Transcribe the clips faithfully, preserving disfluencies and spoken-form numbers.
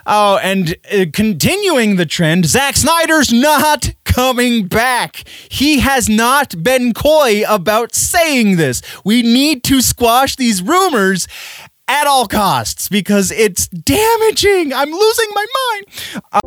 Oh, and uh, continuing the trend, Zack Snyder's not coming back. He has not been coy about saying this. We need to squash these rumors at all costs because it's damaging. I'm losing my mind. Uh-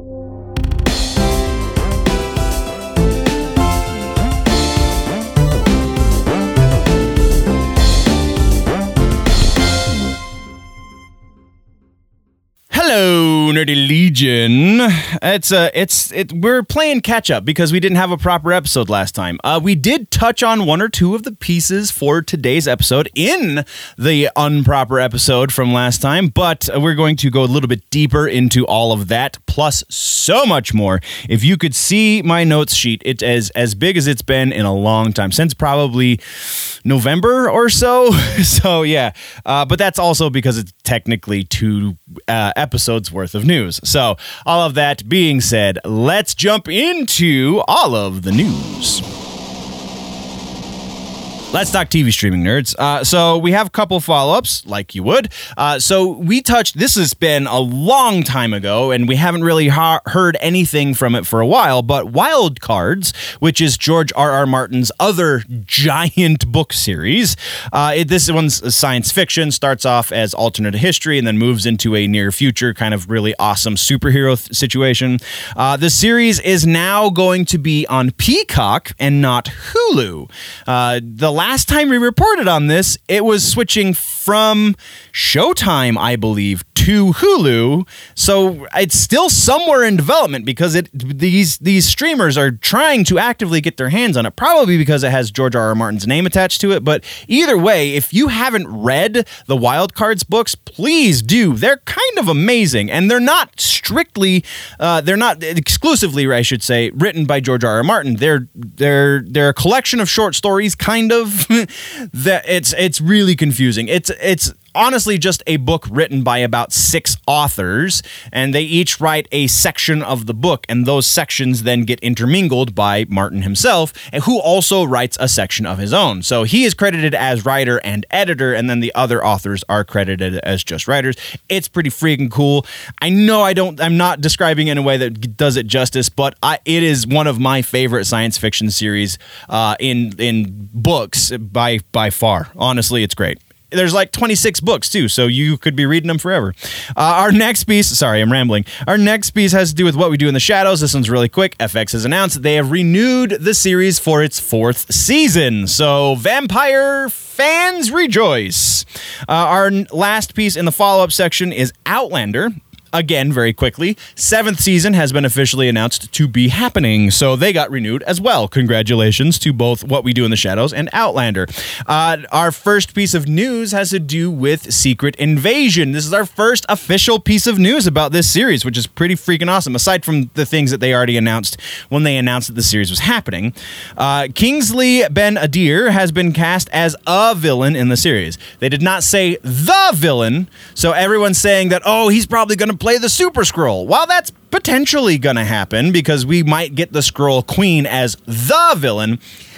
Hello, Nerdy Legion. It's uh, it's it. We're playing catch up because we didn't have a proper episode last time. Uh, we did touch on one or two of the pieces for today's episode in the unproper episode from last time, but we're going to go a little bit deeper into all of that, plus so much more. If you could see my notes sheet, it's as as big as it's been in a long time, since probably November or so. So yeah, uh, but that's also because it's technically two uh, episodes worth of news. So all of that being said, let's jump into all of the news. Let's talk T V streaming, nerds. Uh, so we have a couple follow-ups, like you would. Uh, so we touched, this has been a long time ago, and we haven't really ha- heard anything from it for a while, but Wild Cards, which is George R R. Martin's other giant book series. Uh, it, this one's science fiction, starts off as alternate history, and then moves into a near future kind of really awesome superhero th- situation. Uh, the series is now going to be on Peacock and not Hulu. Uh, the Last time we reported on this, it was switching from Showtime, I believe, to Hulu. So it's still somewhere in development because it these these streamers are trying to actively get their hands on it, probably because it has George R R. Martin's name attached to it. But either way, if you haven't read the Wild Cards books, please do. They're kind of amazing, and they're not strictly, uh, they're not exclusively, I should say, written by George R R. Martin. They're they're they're a collection of short stories, kind of. that it's it's really confusing. It's it's honestly just a book written by about six authors, and they each write a section of the book, and those sections then get intermingled by Martin himself, and who also writes a section of his own. So he is credited as writer and editor, and then the other authors are credited as just writers. It's pretty freaking cool. I know I don't, I'm not describing it in a way that does it justice, but I, it is one of my favorite science fiction series uh, in in books by by far. Honestly, it's great. There's like twenty-six books, too, so you could be reading them forever. Uh, our next piece, sorry, I'm rambling. Our next piece has to do with What We Do in the Shadows. This one's really quick. F X has announced that they have renewed the series for its fourth season. So, vampire fans rejoice. Uh, our last piece in the follow-up section is Outlander. Again, very quickly, seventh season has been officially announced to be happening, so they got renewed as well. Congratulations to both What We Do in the Shadows and Outlander. Uh, our first piece of news has to do with Secret Invasion. This is our first official piece of news about this series, which is pretty freaking awesome, aside from the things that they already announced when they announced that the series was happening. Uh, Kingsley Ben-Adir has been cast as a villain in the series. They did not say the villain, so everyone's saying that, oh, he's probably going to play the Super Skrull. While that's potentially gonna happen because we might get the Skrull Queen as the villain,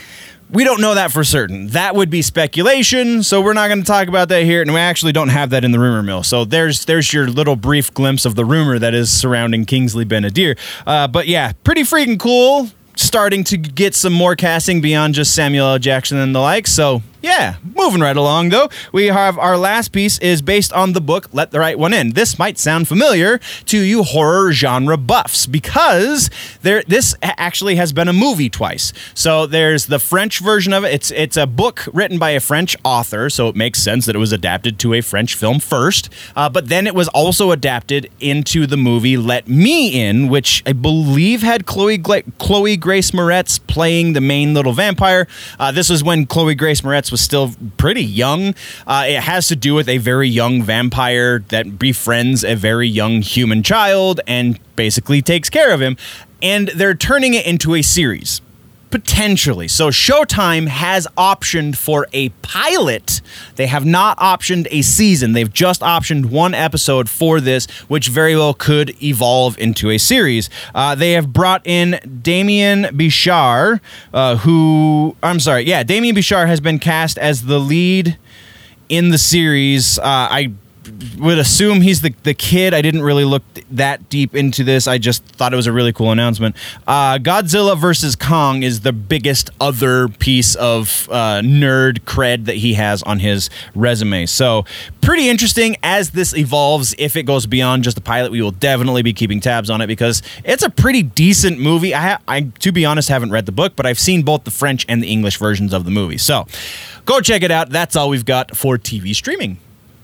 we don't know that for certain. That would be speculation, so we're not going to talk about that here, and we actually don't have that in the rumor mill. So there's there's your little brief glimpse of the rumor that is surrounding Kingsley Ben-Adir. Uh, but yeah, pretty freaking cool. Starting to get some more casting beyond just Samuel L. Jackson and the like, so yeah, moving right along, though. We have our last piece is based on the book Let the Right One In. This might sound familiar to you horror genre buffs because there this actually has been a movie twice. So there's the French version of it. It's it's a book written by a French author, so it makes sense that it was adapted to a French film first. Uh, but then it was also adapted into the movie Let Me In, which I believe had Chloe Gla- Chloe Grace Moretz playing the main little vampire. Uh, this was when Chloe Grace Moretz was still pretty young. Uh, it has to do with a very young vampire that befriends a very young human child and basically takes care of him. And they're turning it into a series. Potentially. So Showtime has optioned for a pilot. They have not optioned a season. They've just optioned one episode for this, which very well could evolve into a series. Uh, they have brought in Damien Bichir, uh, who... I'm sorry. Yeah, Damien Bichir has been cast as the lead in the series. Uh, I would assume he's the, the kid. I didn't really look that deep into this. I just thought it was a really cool announcement. Uh, Godzilla versus Kong is the biggest other piece of uh, nerd cred that he has on his resume. So pretty interesting as this evolves. If it goes beyond just the pilot, we will definitely be keeping tabs on it because it's a pretty decent movie. I, ha- I, to be honest, haven't read the book, but I've seen both the French and the English versions of the movie. So go check it out. That's all we've got for T V streaming.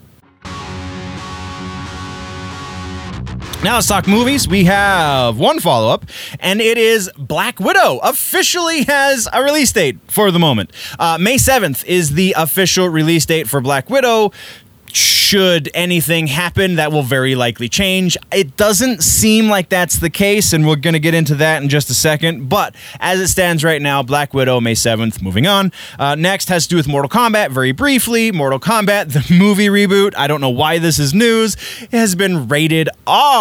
Now let's talk movies. We have one follow-up, and it is Black Widow officially has a release date for the moment. Uh, May seventh is the official release date for Black Widow. Should anything happen, that will very likely change. It doesn't seem like that's the case, and we're going to get into that in just a second. But as it stands right now, Black Widow, May seventh, moving on. Uh, next has to do with Mortal Kombat, very briefly. Mortal Kombat, the movie reboot. I don't know why this is news. It has been rated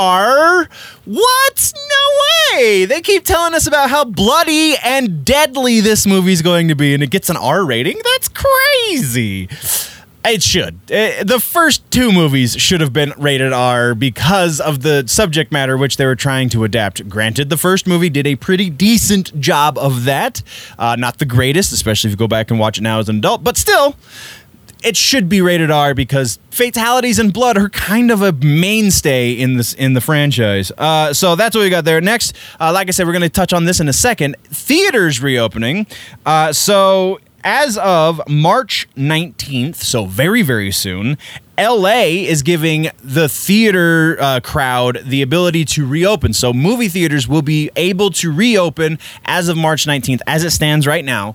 R. What? No way! They keep telling us about how bloody and deadly this movie's going to be, and it gets an R rating? That's crazy. It should. Uh, the first two movies should have been rated R because of the subject matter which they were trying to adapt. Granted, the first movie did a pretty decent job of that. Uh, not the greatest, especially if you go back and watch it now as an adult, but still, it should be rated R because fatalities and blood are kind of a mainstay in this in the franchise. Uh, so that's what we got there. Next, uh, like I said, we're going to touch on this in a second. Theaters reopening. Uh, so... As of March nineteenth, so very, very soon, L A is giving the theater uh, crowd the ability to reopen. So movie theaters will be able to reopen as of March nineteenth, as it stands right now,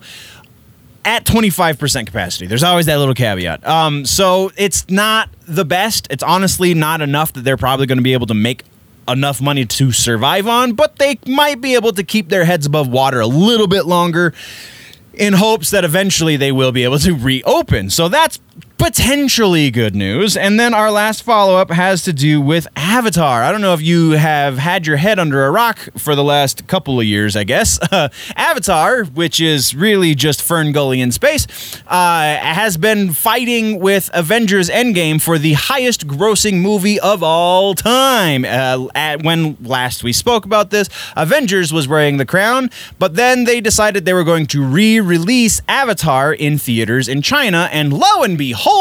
at twenty-five percent capacity. There's always that little caveat. Um, so it's not the best. It's honestly not enough that they're probably going to be able to make enough money to survive on, but they might be able to keep their heads above water a little bit longer, in hopes that eventually they will be able to reopen. So that's potentially good news. And then our last follow-up has to do with Avatar. I don't know if you have had your head under a rock for the last couple of years, I guess. Uh, Avatar, which is really just Fern Gully in space, uh, has been fighting with Avengers Endgame for the highest grossing movie of all time. Uh, at, when last we spoke about this, Avengers was wearing the crown, but then they decided they were going to re-release Avatar in theaters in China, and lo and behold,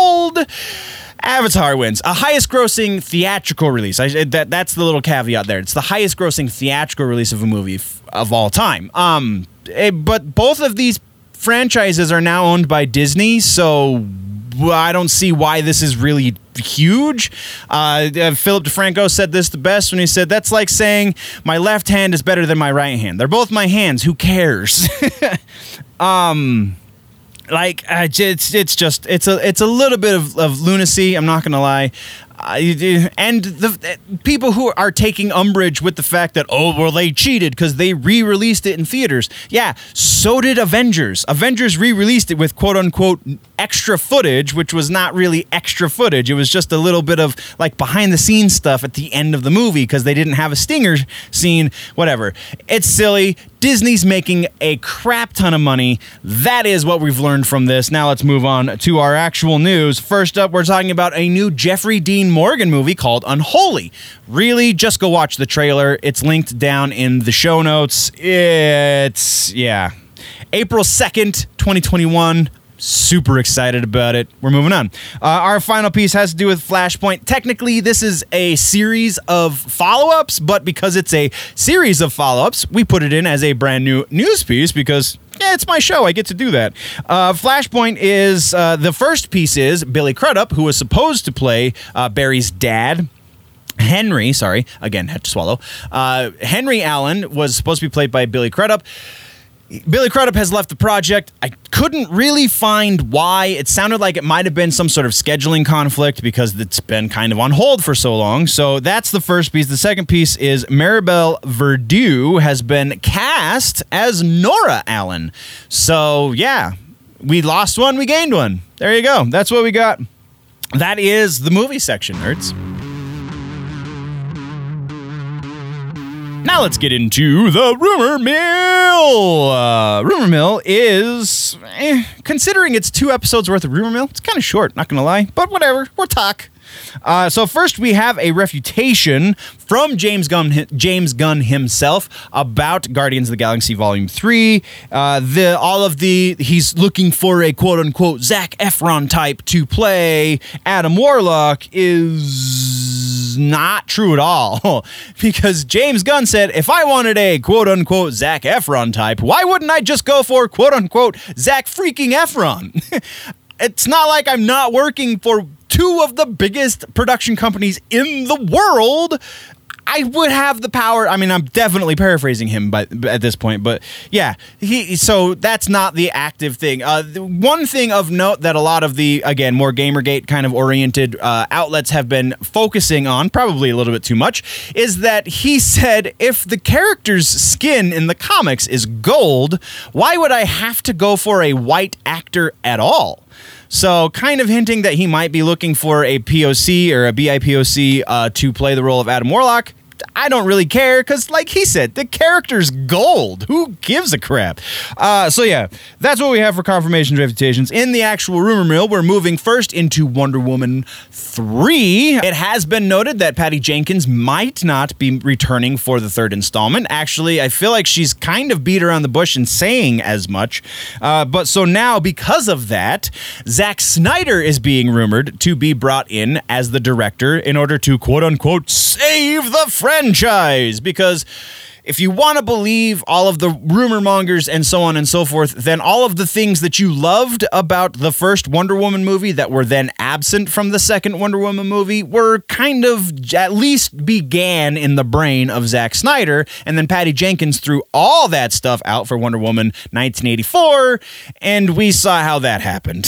Avatar wins. A highest grossing theatrical release. I, that, that's the little caveat there. It's the highest grossing theatrical release of a movie f- of all time. Um, it, but both of these franchises are now owned by Disney, so I don't see why this is really huge. Uh, uh, Philip DeFranco said this the best when he said, that's like saying my left hand is better than my right hand. They're both my hands. Who cares? um... Like uh, it's it's just it's a it's a little bit of, of lunacy. I'm not gonna lie, uh, and the uh, people who are taking umbrage with the fact that oh well they cheated because they re-released it in theaters. Yeah, so did Avengers. Avengers re-released it with quote unquote extra footage, which was not really extra footage. It was just a little bit of like behind the scenes stuff at the end of the movie because they didn't have a stinger scene. Whatever. It's silly. Disney's making a crap ton of money. That is what we've learned from this. Now let's move on to our actual news. First up, we're talking about a new Jeffrey Dean Morgan movie called Unholy. Really, just go watch the trailer. It's linked down in the show notes. It's, yeah. April second, twenty twenty-one. Super excited about it. We're moving on. Uh, our final piece has to do with Flashpoint. Technically, this is a series of follow-ups, but because it's a series of follow-ups, we put it in as a brand new news piece because, yeah, it's my show. I get to do that. Uh, Flashpoint is, uh, the first piece is Billy Crudup, who was supposed to play uh, Barry's dad. Henry, sorry, again, had to swallow. Uh, Henry Allen was supposed to be played by Billy Crudup. Billy Crudup has left the project. I couldn't really find why. It sounded like it might have been some sort of scheduling conflict because it's been kind of on hold for so long. So that's the first piece. The second piece is Maribel Verdú has been cast as Nora Allen. So yeah, we lost one, we gained one. There you go. That's what we got. That is the movie section, nerds. Now let's get into the Rumor Mill. Uh, Rumor Mill is, eh, considering it's two episodes worth of Rumor Mill, it's kind of short, not going to lie. But whatever, we'll talk. Uh, so first we have a refutation from James Gunn, James Gunn himself about Guardians of the Galaxy Volume three. Uh, the all of the he's looking for a quote unquote Zac Efron type to play Adam Warlock is not true at all. Because James Gunn said, if I wanted a quote unquote Zac Efron type, why wouldn't I just go for quote unquote Zac freaking Efron? It's not like I'm not working for two of the biggest production companies in the world. I would have the power. I mean, I'm definitely paraphrasing him by, at this point, but yeah, he. So that's not the active thing. Uh, the one thing of note that a lot of the, again, more Gamergate kind of oriented uh, outlets have been focusing on, probably a little bit too much, is that he said, if the character's skin in the comics is gold, why would I have to go for a white actor at all? So kind of hinting that he might be looking for a P O C or a B I P O C uh, to play the role of Adam Warlock. I don't really care because, like he said, the character's gold. Who gives a crap? Uh, so, yeah, that's what we have for confirmations, reputations. In the actual rumor mill, we're moving first into Wonder Woman three. It has been noted that Patty Jenkins might not be returning for the third installment. Actually, I feel like she's kind of beat around the bush in saying as much. Uh, but so now, because of that, Zack Snyder is being rumored to be brought in as the director in order to, quote-unquote, save the franchise, because if you want to believe all of the rumor mongers and so on and so forth, then all of the things that you loved about the first Wonder Woman movie that were then absent from the second Wonder Woman movie were kind of at least began in the brain of Zack Snyder, and then Patty Jenkins threw all that stuff out for Wonder Woman nineteen eighty-four, and we saw how that happened.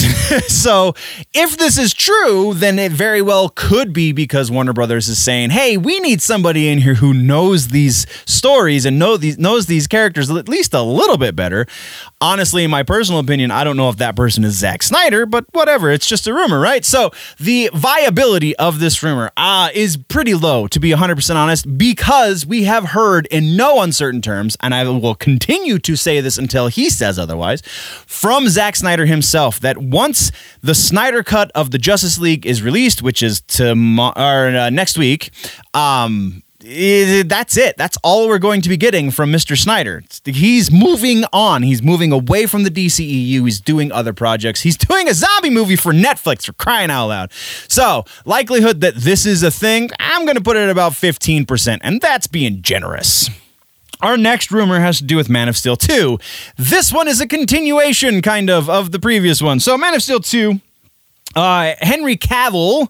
So if this is true, then it very well could be because Warner Brothers is saying, hey, we need somebody in here who knows these stories and know these knows these characters at least a little bit better. Honestly, in my personal opinion, I don't know if that person is Zack Snyder, but whatever, it's just a rumor, right? So the viability of this rumor uh, is pretty low, to be one hundred percent honest, because we have heard in no uncertain terms, and I will continue to say this until he says otherwise, from Zack Snyder himself, that once the Snyder Cut of the Justice League is released, which is tomorrow or uh, next week, um, that's it. That's all we're going to be getting from Mister Snyder. He's moving on. He's moving away from the D C E U. He's doing other projects. He's doing a zombie movie for Netflix, for crying out loud. So, likelihood that this is a thing, I'm going to put it at about fifteen percent, and that's being generous. Our next rumor has to do with Man of Steel two. This one is a continuation, kind of, of the previous one. So, Man of Steel two, uh, Henry Cavill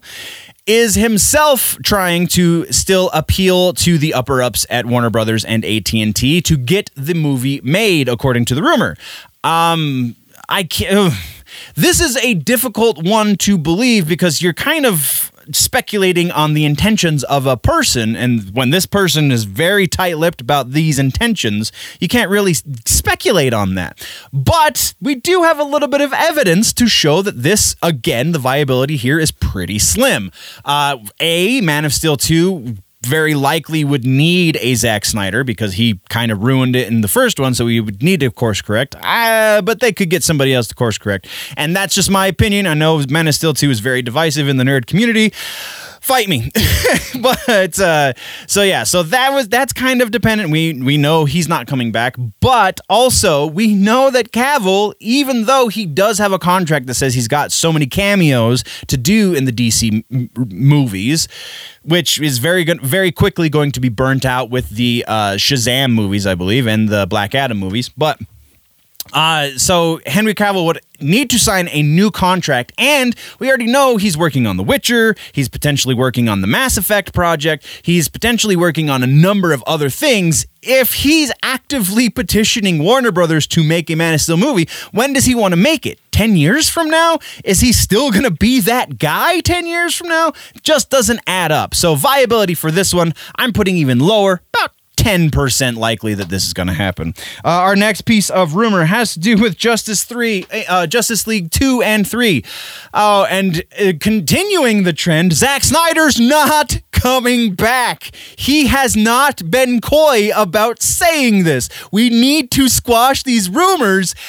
is himself trying to still appeal to the upper-ups at Warner Brothers and A T and T to get the movie made, according to the rumor. Um, I can't... This is a difficult one to believe because you're kind of speculating on the intentions of a person, and when this person is very tight-lipped about these intentions, you can't really speculate on that. But we do have a little bit of evidence to show that this, again, the viability here is pretty slim. Uh, A, Man of Steel two very likely would need a Zack Snyder because he kind of ruined it in the first one, so he would need to course correct. Uh, but they could get somebody else to course correct. And that's just my opinion. I know Man of Steel two is very divisive in the nerd community. Fight me. But uh, so yeah, so that was that's kind of dependent. We we know he's not coming back, but also we know that Cavill, even though he does have a contract that says he's got so many cameos to do in the D C m- movies, which is very good, very quickly going to be burnt out with the uh, Shazam movies, I believe, and the Black Adam movies, but. Uh, so Henry Cavill would need to sign a new contract, and we already know he's working on The Witcher, he's potentially working on the Mass Effect project, he's potentially working on a number of other things. If he's actively petitioning Warner Brothers to make a Man of Steel movie, when does he want to make it? ten years from now? Is he still going to be that guy ten years from now? Just doesn't add up. So viability for this one, I'm putting even lower, about ten percent likely that this is going to happen. Uh, our next piece of rumor has to do with Justice three, uh, Justice League two and three. Oh, and uh, continuing the trend, Zack Snyder's not coming back. He has not been coy about saying this. We need to squash these rumors.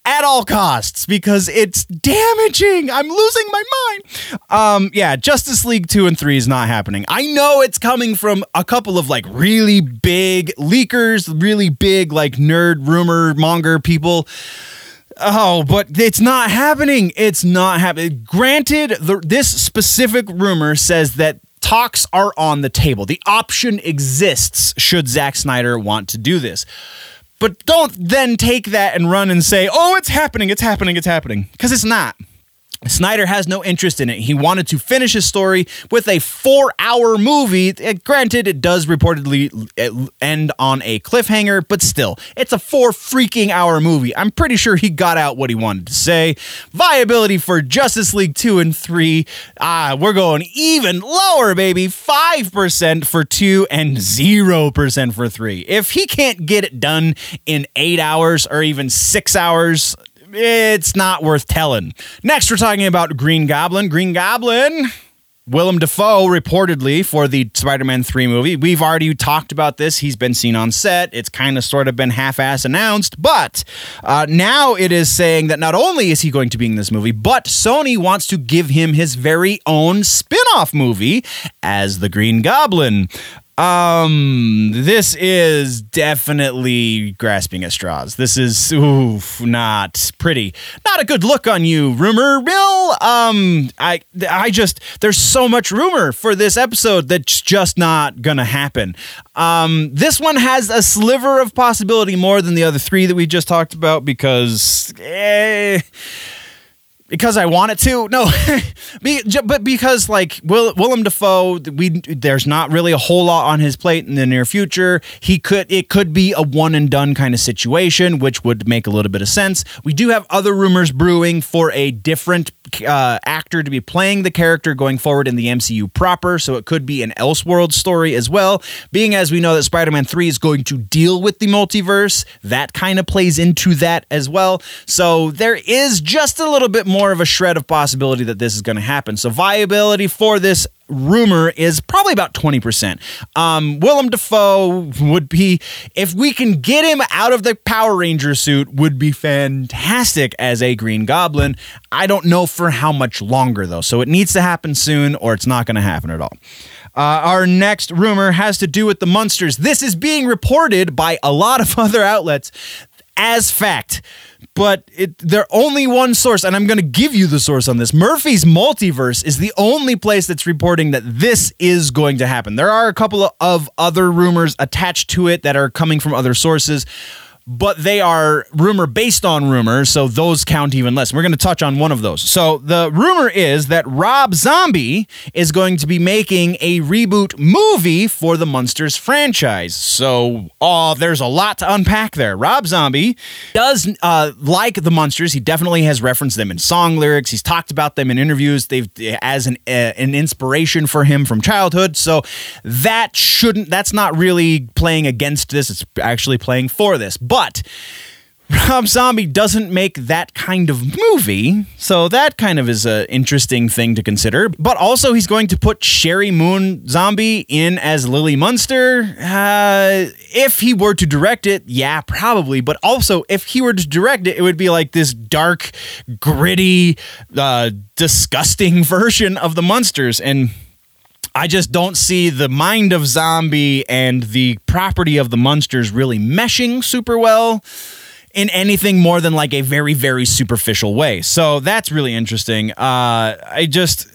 at all costs because it's damaging. I'm losing my mind. Um, yeah, Justice League two and three is not happening. I know it's coming from a couple of like really big leakers, really big like nerd rumor monger people. Oh, but it's not happening. It's not happening. Granted, the, this specific rumor says that talks are on the table. The option exists should Zack Snyder want to do this. But don't then take that and run and say, oh, it's happening, it's happening, it's happening. Because it's not. Snyder has no interest in it. He wanted to finish his story with a four-hour movie. Granted, it does reportedly end on a cliffhanger, but still, it's a four freaking hour movie. I'm pretty sure he got out what he wanted to say. Viability for Justice League two and three, ah, we're going even lower, baby. five percent for two and zero percent for three. If he can't get it done in eight hours or even six hours... it's not worth telling. Next, we're talking about Green Goblin. Green Goblin, Willem Dafoe, reportedly, for the Spider-Man three movie. We've already talked about this. He's been seen on set. It's kind of sort of been half-ass announced. But uh, now it is saying that not only is he going to be in this movie, but Sony wants to give him his very own spin-off movie as the Green Goblin. Um, this is definitely grasping at straws. This is, oof, not pretty. Not a good look on you, rumor mill. Um, I, I just, there's so much rumor for this episode that's just not gonna happen. Um, this one has a sliver of possibility more than the other three that we just talked about because, eh... Because I want it to? No. Be, but because, like, Will, Willem Dafoe, we there's not really a whole lot on his plate in the near future. He could It could be a one-and-done kind of situation, which would make a little bit of sense. We do have other rumors brewing for a different uh, actor to be playing the character going forward in the M C U proper, so it could be an Elseworld story as well. Being as we know that Spider-Man three is going to deal with the multiverse, that kind of plays into that as well. So there is just a little bit more more of a shred of possibility that this is going to happen. So viability for this rumor is probably about twenty percent. Um, Willem Dafoe would be, if we can get him out of the Power Ranger suit, would be fantastic as a Green Goblin. I don't know for how much longer, though. So it needs to happen soon or it's not going to happen at all. Uh, our next rumor has to do with the Munsters. This is being reported by a lot of other outlets as fact. But it, they're only one source, and I'm going to give you the source on this. Murphy's Multiverse is the only place that's reporting that this is going to happen. There are a couple of other rumors attached to it that are coming from other sources, but they are rumor based on rumors, so those count even less. We're going to touch on one of those. So the rumor is that Rob Zombie is going to be making a reboot movie for the Munsters franchise. So oh, there's a lot to unpack there. Rob Zombie does uh, like the Munsters. He definitely has referenced them in song lyrics. He's talked about them in interviews. They've as an uh, an inspiration for him from childhood. So that shouldn't. That's not really playing against this. It's actually playing for this. But But Rob Zombie doesn't make that kind of movie, so that kind of is an interesting thing to consider. But also, he's going to put Sherry Moon Zombie in as Lily Munster. Uh, if he were to direct it, yeah, probably. But also, if he were to direct it, it would be like this dark, gritty, uh, disgusting version of the Munsters. And I just don't see the mind of Zombie and the property of the Munsters really meshing super well in anything more than like a very, very superficial way. So that's really interesting. Uh, I just...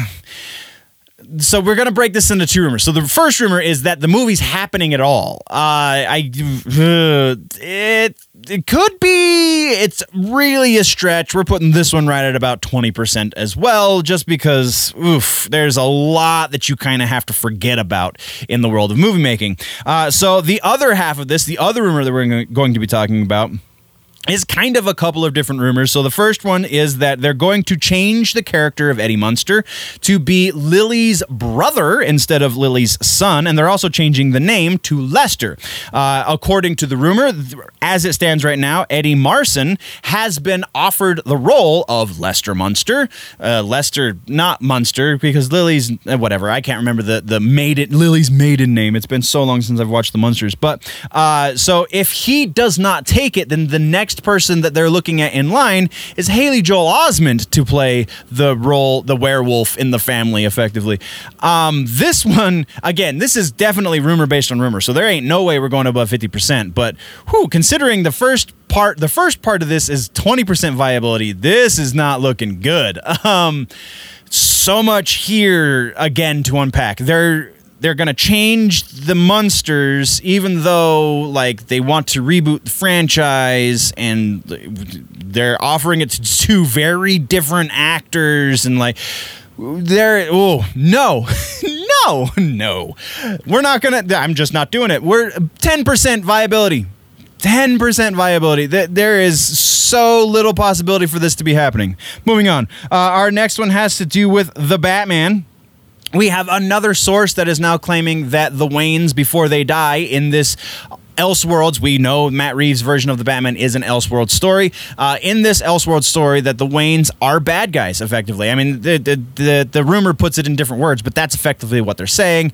So we're going to break this into two rumors. So the first rumor is that the movie's happening at all. Uh, I, uh, it, it could be, it's really a stretch. We're putting this one right at about twenty percent as well, just because, oof, there's a lot that you kind of have to forget about in the world of movie making. Uh, so the other half of this, the other rumor that we're going to be talking about, is kind of a couple of different rumors. So the first one is that they're going to change the character of Eddie Munster to be Lily's brother instead of Lily's son, and they're also changing the name to Lester. Uh, according to the rumor, as it stands right now, Eddie Marsan has been offered the role of Lester Munster. Uh, Lester, not Munster, because Lily's, uh, whatever, I can't remember the, the maiden, Lily's maiden name. It's been so long since I've watched the Munsters. But, uh, so if he does not take it, then the next next person that they're looking at in line is Haley Joel Osment to play the role, the werewolf in the family, effectively. Um, this one, again, this is definitely rumor based on rumor, so there ain't no way we're going above fifty percent. But whew, considering the first part, the first part of this is twenty percent viability, this is not looking good. Um, so much here again to unpack. They're They're going to change the Munsters, even though, like, they want to reboot the franchise, and they're offering it to two very different actors, and, like, they're, oh, no, no, no. We're not going to, I'm just not doing it. We're ten percent viability. ten percent viability. There is so little possibility for this to be happening. Moving on. Uh, our next one has to do with The Batman. We have another source that is now claiming that the Waynes, before they die in this Elseworlds, we know Matt Reeves' version of the Batman is an Elseworlds story. Uh, in this Elseworlds story, that the Waynes are bad guys, effectively. I mean, the, the, the, the rumor puts it in different words, but that's effectively what they're saying.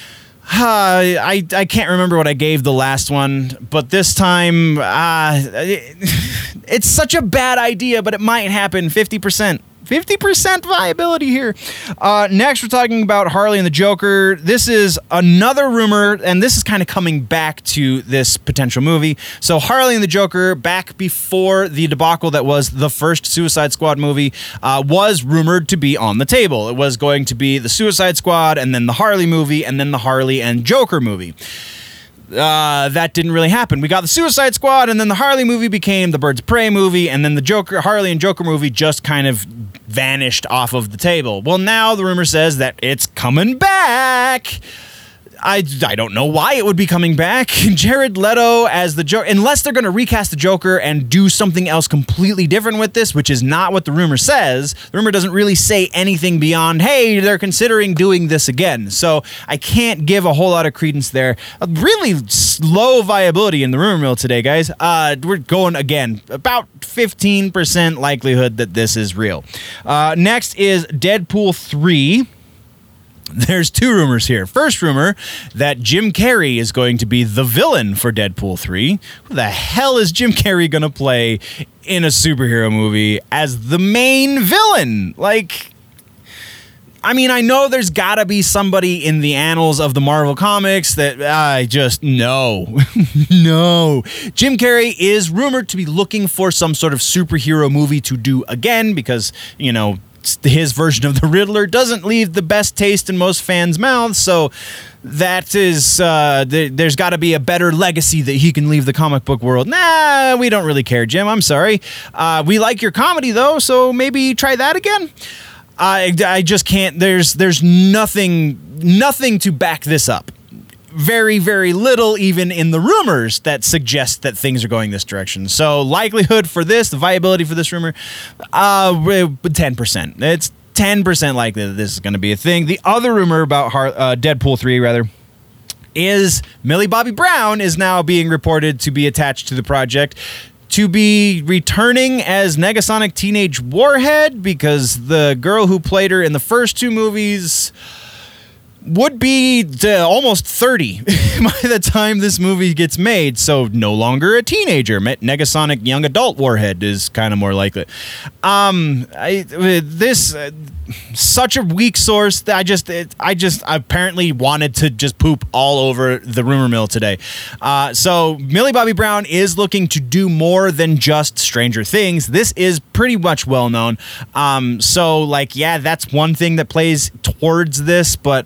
Uh, I, I can't remember what I gave the last one, but this time, uh, it, it's such a bad idea, but it might happen. fifty percent. fifty percent viability here. Uh, next, we're talking about Harley and the Joker. This is another rumor, and this is kind of coming back to this potential movie. So Harley and the Joker, back before the debacle that was the first Suicide Squad movie, uh, was rumored to be on the table. It was going to be the Suicide Squad, and then the Harley movie, and then the Harley and Joker movie. Uh, that didn't really happen. We got the Suicide Squad, and then the Harley movie became the Birds of Prey movie, and then the Joker, Harley and Joker movie just kind of vanished off of the table. Well, now the rumor says that it's coming back. I, I don't know why it would be coming back. Jared Leto as the Joker, unless they're going to recast the Joker and do something else completely different with this, which is not what the rumor says. The rumor doesn't really say anything beyond, hey, they're considering doing this again. So I can't give a whole lot of credence there. A really slow viability in the rumor mill today, guys. Uh, we're going, again, about fifteen percent likelihood that this is real. Uh, next is Deadpool three. There's two rumors here. First rumor, that Jim Carrey is going to be the villain for Deadpool three. Who the hell is Jim Carrey going to play in a superhero movie as the main villain? Like, I mean, I know there's got to be somebody in the annals of the Marvel Comics that I just, no. No. Jim Carrey is rumored to be looking for some sort of superhero movie to do again because, you know, his version of the Riddler doesn't leave the best taste in most fans' mouths, so that is, uh, th- there's got to be a better legacy that he can leave the comic book world. Nah, we don't really care, Jim. I'm sorry. Uh, we like your comedy, though, so maybe try that again. I, I just can't. There's there's nothing nothing to back this up. Very, very little even in the rumors that suggest that things are going this direction. So likelihood for this, the viability for this rumor, uh, ten percent. It's ten percent likely that this is going to be a thing. The other rumor about Har- uh, Deadpool three, rather, is Millie Bobby Brown is now being reported to be attached to the project, to be returning as Negasonic Teenage Warhead, because the girl who played her in the first two movies would be uh, almost thirty by the time this movie gets made, so no longer a teenager. Negasonic young adult Warhead is kind of more likely. Um, I, this uh, such a weak source that I just it, I just apparently wanted to just poop all over the rumor mill today. Uh, so Millie Bobby Brown is looking to do more than just Stranger Things. This is pretty much well known. Um, so like yeah, that's one thing that plays towards this, but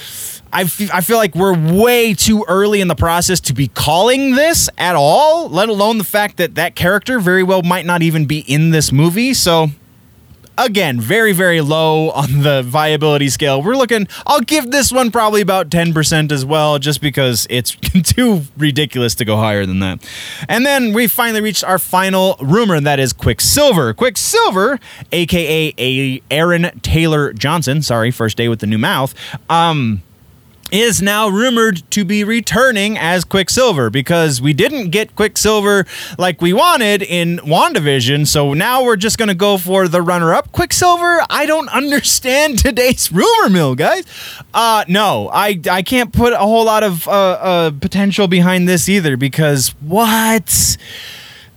I feel, I feel like we're way too early in the process to be calling this at all, let alone the fact that that character very well might not even be in this movie. So, again, very, very low on the viability scale. We're looking, I'll give this one probably about ten percent as well, just because it's too ridiculous to go higher than that. And then we finally reached our final rumor, and that is Quicksilver. Quicksilver, a k a. Aaron Taylor Johnson, sorry, first day with the new mouth, um... is now rumored to be returning as Quicksilver, because we didn't get Quicksilver like we wanted in WandaVision, so now we're just going to go for the runner-up Quicksilver. I don't understand today's rumor mill, guys. Uh, no, I, I can't put a whole lot of uh, uh, potential behind this either, because what?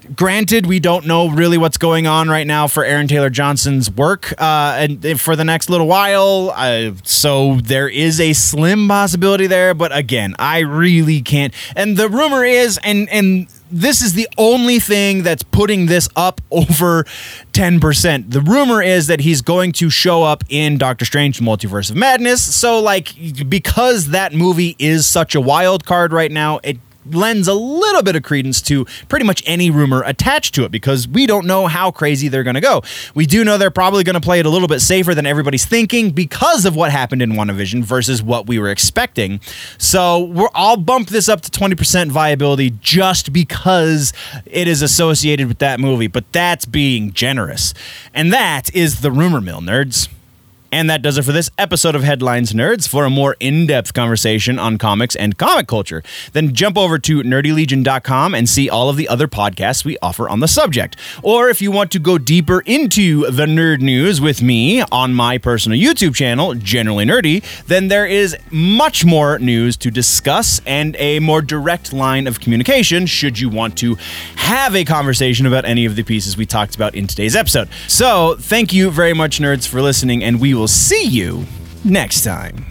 Granted, we don't know really what's going on right now for Aaron Taylor Johnson's work uh, and for the next little while. Uh, so there is a slim possibility there. But again, I really can't. And the rumor is, and and this is the only thing that's putting this up over ten percent. The rumor is that he's going to show up in Doctor Strange Multiverse of Madness. So like, because that movie is such a wild card right now, it lends a little bit of credence to pretty much any rumor attached to it, because we don't know how crazy they're going to go. We do know they're probably going to play it a little bit safer than everybody's thinking because of what happened in WandaVision versus what we were expecting. So we're, I'll bump this up to twenty percent viability just because it is associated with that movie, but that's being generous. And that is the rumor mill, nerds. And that does it for this episode of Headlines Nerds. For a more in-depth conversation on comics and comic culture, then jump over to nerdy legion dot com and see all of the other podcasts we offer on the subject. Or if you want to go deeper into the nerd news with me on my personal YouTube channel, Generally Nerdy, then there is much more news to discuss and a more direct line of communication should you want to have a conversation about any of the pieces we talked about in today's episode. So thank you very much, nerds, for listening, and we will see you next time.